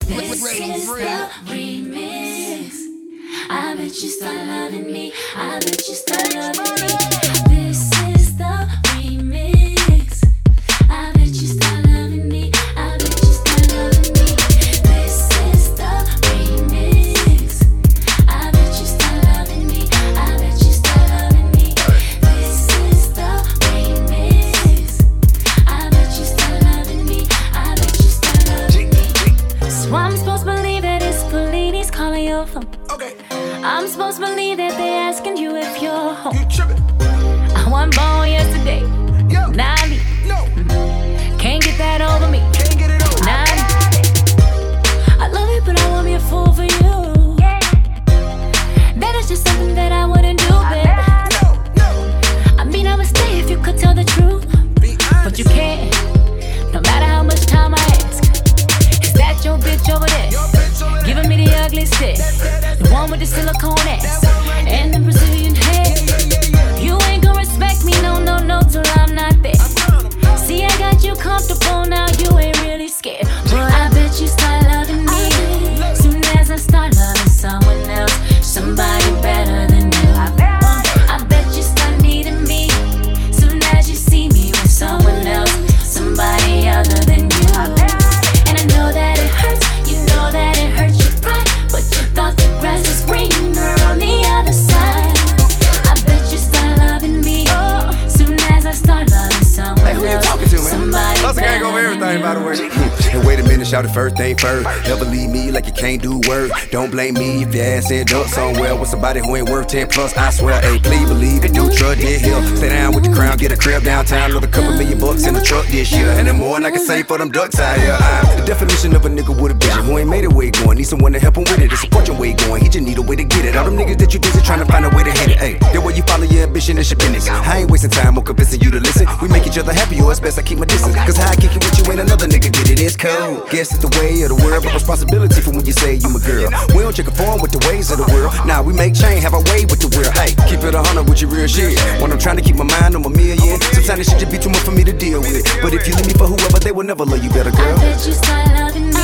This is the remix. I bet you start loving me. I bet you start loving me. This is the remix. I bet you start loving me. I bet you start loving me. This is the remix. I bet you start loving me. I bet you start loving me. This is the remix. I bet you start loving me. I bet you start loving me. So I'm supposed to believe that it's Felini's calling your phone. Okay. I'm supposed to believe that they're asking you if you're home. You trippin'? I wasn't born yesterday. Yo. Not me. No. Can't get that over me. Can't get it over. Not me. I love it, but I won't be a fool for you. That is just something that I wouldn't do, babe. No. I mean, I would stay if you could tell the truth, Be honest. but you can't. No matter how much time I ask. Is that your bitch over there? Your bitch over there. Giving me the ugly stick. The one with the silicone ass and the Brazilian hair. You ain't gonna respect me, no, till I'm not there. See, I got you comfortable now, you ain't really scared. But I bet you start loving me soon as I start loving someone else, somebody better than you. I bet you start needing me soon as you see me with someone else, somebody other than you. And I know that it hurts, you know that it hurts your pride, but you thought the grass was greener on the other side. I bet you start loving me soon as I start loving someone Hey, who you else, talking to, man? somebody Plus, I can't go over better everything, by the way. And wait a minute, shout it first thing first. Never leave me like you can't do work. Don't blame me if your ass end up somewhere with somebody who ain't worth 10 plus. I swear, hey, please believe it. Do trust this hill. Stay down with the crown, get a crib downtown. Another couple $1,000,000 in the truck this year. And then more than I can say for them ducks out here. I'm the definition of a nigga with a vision who ain't made it way going. Need someone to help him with it. It's a fortune way going. He just need a way to get it. All them niggas that you busy trying to find a way to hit it. Hey, the way you follow your ambition is your business. I ain't wasting time on convincing you to listen. We make each other happy, or it's best I keep my distance. Cause how I kick it with you ain't another nigga get it. It's cold. Guess it's the way of the world, but responsibility for when you say you my girl. We don't check a form with the ways of the world. Nah, we make change, have our way with the world. Hey, keep it 100 with your real shit. When I'm trying to keep my mind on my million, sometimes it should just be too much for me to deal with. But if you leave me for whoever, they will never love you better, girl. I bet you start loving me